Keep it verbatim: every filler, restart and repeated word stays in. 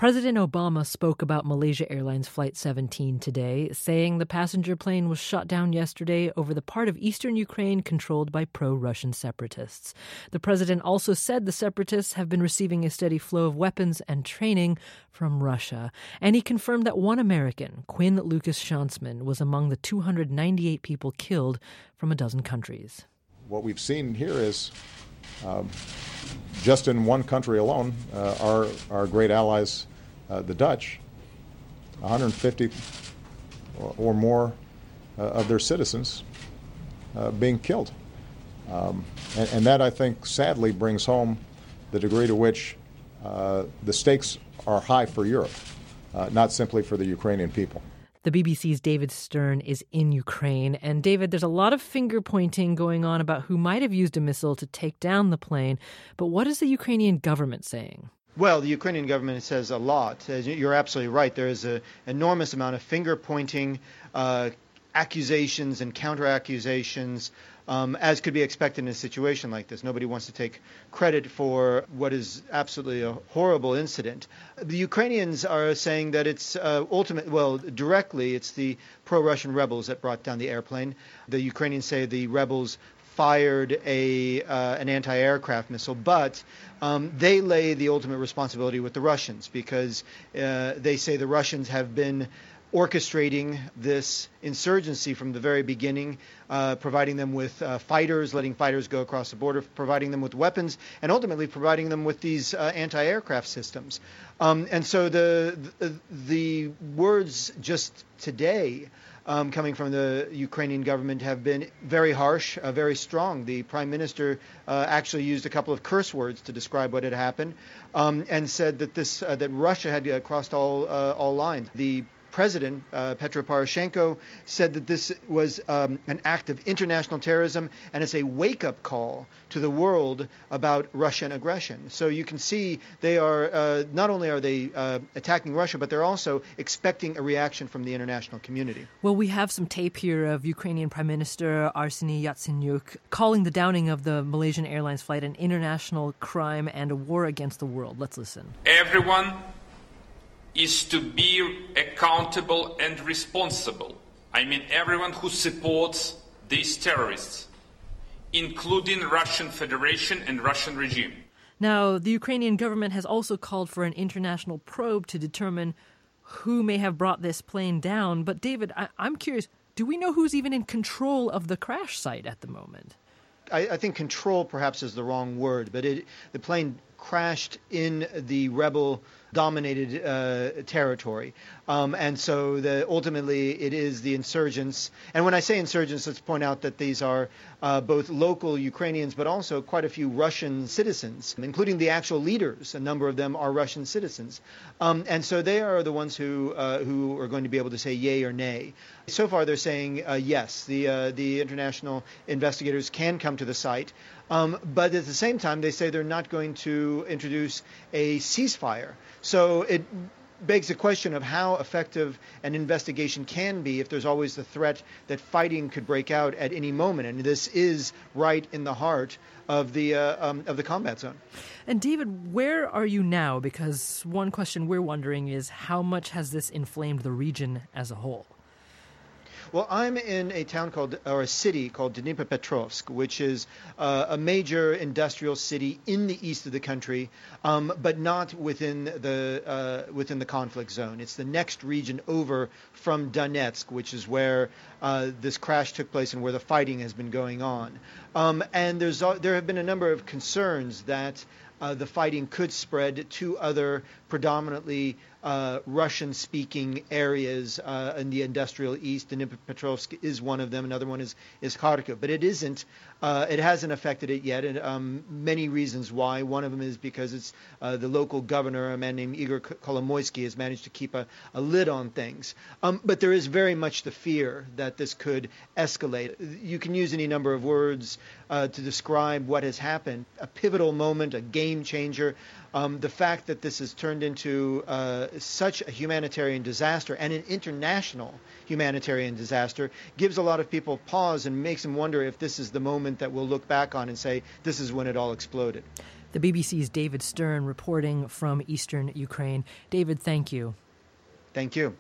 President Obama spoke about Malaysia Airlines Flight seventeen today, saying the passenger plane was shot down yesterday over the part of eastern Ukraine controlled by pro-Russian separatists. The president also said the separatists have been receiving a steady flow of weapons and training from Russia. And he confirmed that one American, Quinn Lucas Schansman, was among the two hundred ninety-eight people killed from a dozen countries. What we've seen here is Um, just in one country alone, uh, our, our great allies, uh, the Dutch, one hundred fifty or, or more uh, of their citizens uh, being killed. Um, and, and that, I think, sadly brings home the degree to which uh, the stakes are high for Europe, uh, not simply for the Ukrainian people. The B B C's David Stern is in Ukraine. And David, there's a lot of finger-pointing going on about who might have used a missile to take down the plane. But what is the Ukrainian government saying? Well, the Ukrainian government says a lot. You're absolutely right. There is an enormous amount of finger-pointing, uh, accusations and counter-accusations, um, as could be expected in a situation like this. Nobody wants to take credit for what is absolutely a horrible incident. The Ukrainians are saying that it's uh, ultimate, well, directly, it's the pro-Russian rebels that brought down the airplane. The Ukrainians say the rebels fired a uh, an anti-aircraft missile, but um, they lay the ultimate responsibility with the Russians because uh, they say the Russians have been orchestrating this insurgency from the very beginning, uh, providing them with uh, fighters, letting fighters go across the border, providing them with weapons, and ultimately providing them with these uh, anti-aircraft systems. Um, and so the, the the words just today um, coming from the Ukrainian government have been very harsh, uh, very strong. The prime minister uh, actually used a couple of curse words to describe what had happened, um, and said that this uh, that Russia had uh, crossed all uh, all lines. The President uh, Petro Poroshenko said that this was um, an act of international terrorism and it's a wake-up call to the world about Russian aggression. So you can see they are uh, not only are they uh, attacking Russia, but they're also expecting a reaction from the international community. Well, we have some tape here of Ukrainian Prime Minister Arseniy Yatsenyuk calling the downing of the Malaysian Airlines flight an international crime and a war against the world. Let's listen. Everyone is to be accountable and responsible. I mean, everyone who supports these terrorists, including Russian Federation and Russian regime. Now, the Ukrainian government has also called for an international probe to determine who may have brought this plane down. But David, I- I'm curious, do we know who's even in control of the crash site at the moment? I, I think control perhaps is the wrong word, but it, the plane crashed in the rebel-dominated uh, territory. Um, and so the, ultimately it is the insurgents. And when I say insurgents, let's point out that these are uh, both local Ukrainians, but also quite a few Russian citizens, including the actual leaders. A number of them are Russian citizens. Um, and so they are the ones who uh, who are going to be able to say yay or nay. So far they're saying uh, yes, the, uh, the international investigators can come to the site. Um, but at the same time, they say they're not going to introduce a ceasefire. So it begs the question of how effective an investigation can be if there's always the threat that fighting could break out at any moment. And this is right in the heart of the uh, um, of the combat zone. And David, where are you now? Because one question we're wondering is how much has this inflamed the region as a whole? Well, I'm in a town called, or a city called Dnipropetrovsk, which is uh, a major industrial city in the east of the country, um, but not within the uh, within the conflict zone. It's the next region over from Donetsk, which is where uh, this crash took place and where the fighting has been going on. Um, and there's uh, there have been a number of concerns that Uh, the fighting could spread to other predominantly uh, Russian-speaking areas uh, in the industrial east. Dnipropetrovsk is one of them. Another one is, is Kharkiv. But it isn't. Uh, it hasn't affected it yet. And um, many reasons why. One of them is because it's uh, the local governor, a man named Igor Kolomoisky, has managed to keep a, a lid on things. Um, but there is very much the fear that this could escalate. You can use any number of words uh, to describe what has happened. A pivotal moment, a game changer. Um, the fact that this has turned into uh, such a humanitarian disaster and an international humanitarian disaster gives a lot of people pause and makes them wonder if this is the moment that we'll look back on and say, this is when it all exploded. The B B C's David Stern reporting from eastern Ukraine. David, thank you. Thank you.